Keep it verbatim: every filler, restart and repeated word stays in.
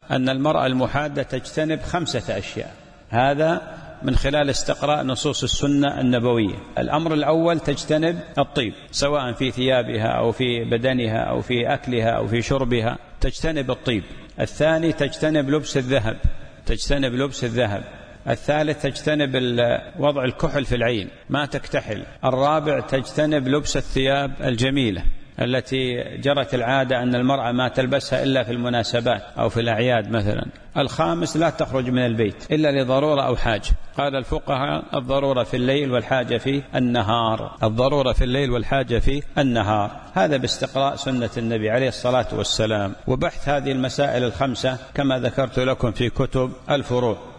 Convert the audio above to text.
أن المرأة المحادة تجتنب خمسة أشياء، هذا من خلال استقراء نصوص السنة النبوية. الأمر الأول تجتنب الطيب، سواء في ثيابها أو في بدنها أو في أكلها أو في شربها، تجتنب الطيب. الثاني تجتنب لبس الذهب، تجتنب لبس الذهب. الثالث تجتنب وضع الكحل في العين، ما تكتحل. الرابع تجتنب لبس الثياب الجميلة التي جرت العادة أن المرأة ما تلبسها إلا في المناسبات أو في الأعياد مثلا. الخامس لا تخرج من البيت إلا لضرورة أو حاجة. قال الفقهاء الضرورة في الليل والحاجة في النهار، الضرورة في الليل والحاجة في النهار. هذا باستقراء سنة النبي عليه الصلاة والسلام وبحث هذه المسائل الخمسة كما ذكرت لكم في كتب الفروع.